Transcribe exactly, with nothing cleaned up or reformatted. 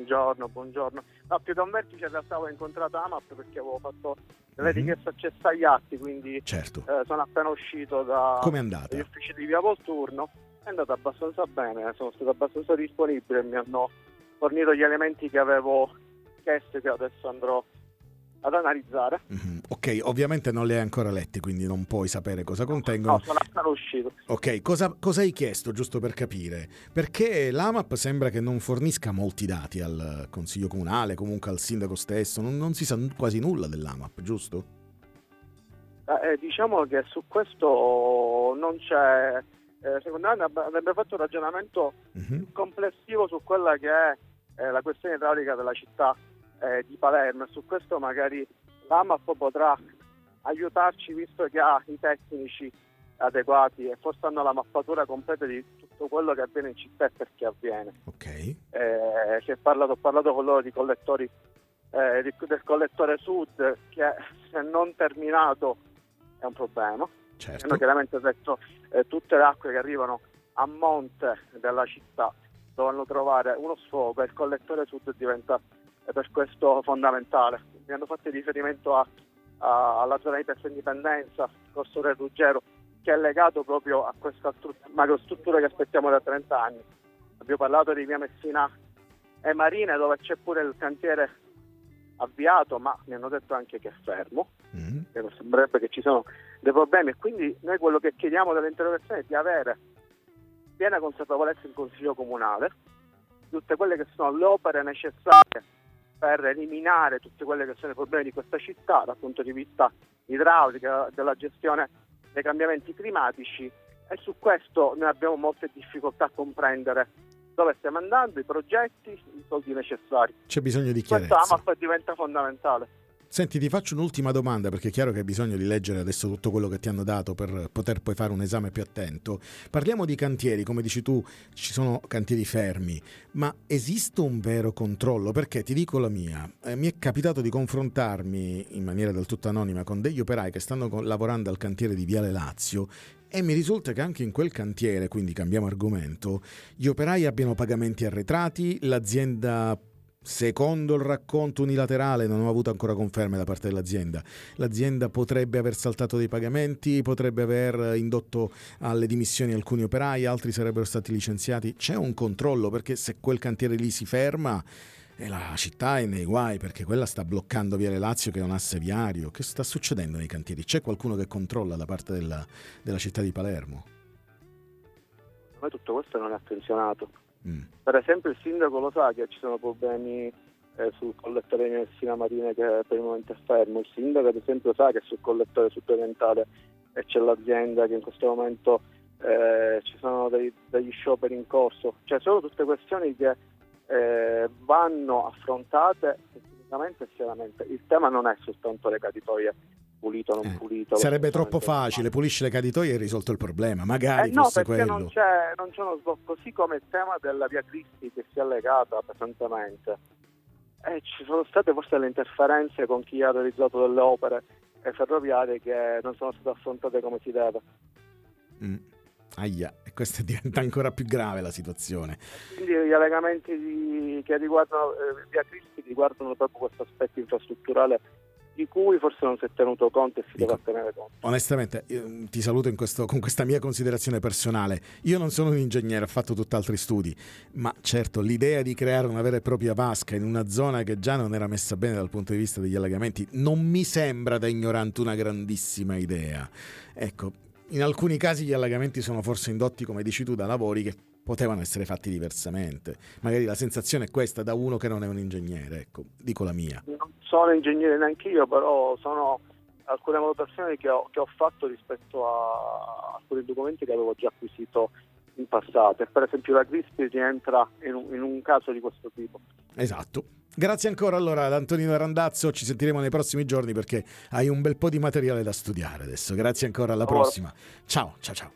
buongiorno, buongiorno. No, più che un vertice in realtà ho incontrato AMAP perché avevo fatto delle Mhm. richieste accesso agli atti, quindi Certo. eh, sono appena uscito da, Com'è andata? dagli uffici di Via Volturno. È andata abbastanza bene, sono stato abbastanza disponibile e mi hanno fornito gli elementi che avevo chiesto e che adesso andrò ad analizzare. Mhm. Ok, ovviamente non le hai ancora lette, quindi non puoi sapere cosa No, contengono. sono appena uscito. Ok, cosa, cosa hai chiesto, giusto per capire? Perché l'AMAP sembra che non fornisca molti dati al Consiglio Comunale, comunque al sindaco stesso, non, non si sa n- quasi nulla dell'AMAP, giusto? Eh, diciamo che su questo non c'è, eh, secondo me andrebbe andrebbe fatto un ragionamento Mhm. complessivo su quella che è eh, la questione idraulica della città eh, di Palermo, e su questo magari l'AMAP potrà aiutarci visto che ha i tecnici adeguati e forse hanno la mappatura completa di tutto quello che avviene in città e perché avviene. Ok, Eh, si è parlato, ho parlato con loro di collettori eh, di- del collettore sud che se non terminato è un problema. Hanno certo. chiaramente detto eh, tutte le acque che arrivano a monte della città dovranno trovare uno sfogo e il collettore sud diventa eh, per questo fondamentale. Mi hanno fatto riferimento a, a- alla zona di Piazza Indipendenza, Corso Re Ruggero, che è legato proprio a questa stru- macrostruttura che aspettiamo da trenta anni. Abbiamo parlato di via Messina e Marine, dove c'è pure il cantiere avviato, ma mi hanno detto anche che è fermo. Mhm. E sembrerebbe che ci sono dei problemi, e quindi noi quello che chiediamo dall'interrogazione è di avere piena consapevolezza in Consiglio Comunale di tutte quelle che sono le opere necessarie per eliminare tutti quelli che sono i problemi di questa città dal punto di vista idraulico, della gestione dei cambiamenti climatici, e su questo noi abbiamo molte difficoltà a comprendere dove stiamo andando, i progetti, i soldi necessari. C'è bisogno di Questo chiarezza. AMAP diventa fondamentale. Senti, ti faccio un'ultima domanda perché è chiaro che hai bisogno di leggere adesso tutto quello che ti hanno dato per poter poi fare un esame più attento. Parliamo di cantieri, come dici tu, ci sono cantieri fermi, ma esiste un vero controllo? Perché ti dico la mia, eh, mi è capitato di confrontarmi in maniera del tutto anonima con degli operai che stanno co- lavorando al cantiere di Viale Lazio e mi risulta che anche in quel cantiere, quindi cambiamo argomento, gli operai abbiano pagamenti arretrati, l'azienda, secondo il racconto unilaterale, non ho avuto ancora conferme da parte dell'azienda, l'azienda potrebbe aver saltato dei pagamenti, potrebbe aver indotto alle dimissioni alcuni operai, altri sarebbero stati licenziati. C'è un controllo? Perché se quel cantiere lì si ferma e la città è nei guai, perché quella sta bloccando Viale Lazio, che è un asse viario. Che sta succedendo nei cantieri? C'è qualcuno che controlla da parte della, della città di Palermo? A me tutto questo non è attenzionato. Mm. Per esempio il sindaco lo sa che ci sono problemi eh, sul collettore di Messina Marine che per il momento è fermo. Il sindaco ad esempio sa che sul collettore supplementare e c'è l'azienda che in questo momento eh, ci sono dei, degli scioperi in corso. Cioè sono tutte questioni che eh, vanno affrontate tecnicamente e seriamente. Il tema non è soltanto le caditoie pulito o non Eh, pulito. Sarebbe lo troppo stesso facile, pulisci le caditoie e hai risolto il problema, magari Eh no, fosse perché non quello. c'è, non c'è uno sbocco, così come il tema della via Cristi che si è legata pesantemente. Eh, ci sono state forse delle interferenze con chi ha realizzato delle opere eh, ferroviarie che non sono state affrontate come si deve. Mm. Ahia, e questa diventa ancora più grave la situazione. Quindi gli allegamenti di, che riguardano eh, via Cristi riguardano proprio questo aspetto infrastrutturale di cui forse non si è tenuto conto e si Dico, deve tenere conto. Onestamente, io ti saluto in questo, con questa mia considerazione personale. Io non sono un ingegnere, ho fatto tutt'altri studi, ma certo l'idea di creare una vera e propria vasca in una zona che già non era messa bene dal punto di vista degli allagamenti non mi sembra da ignorante una grandissima idea. Ecco, in alcuni casi gli allagamenti sono forse indotti, come dici tu, da lavori che potevano essere fatti diversamente. Magari la sensazione è questa da uno che non è un ingegnere, ecco, dico la mia. Non sono ingegnere neanche io, però sono alcune valutazioni che ho, che ho fatto rispetto a alcuni documenti che avevo già acquisito in passato, e per esempio la Crispi rientra in un, in un caso di questo tipo. Esatto. Grazie ancora allora ad Antonino Randazzo, ci sentiremo nei prossimi giorni perché hai un bel po' di materiale da studiare adesso. Grazie ancora, alla prossima. Ciao, ciao, ciao.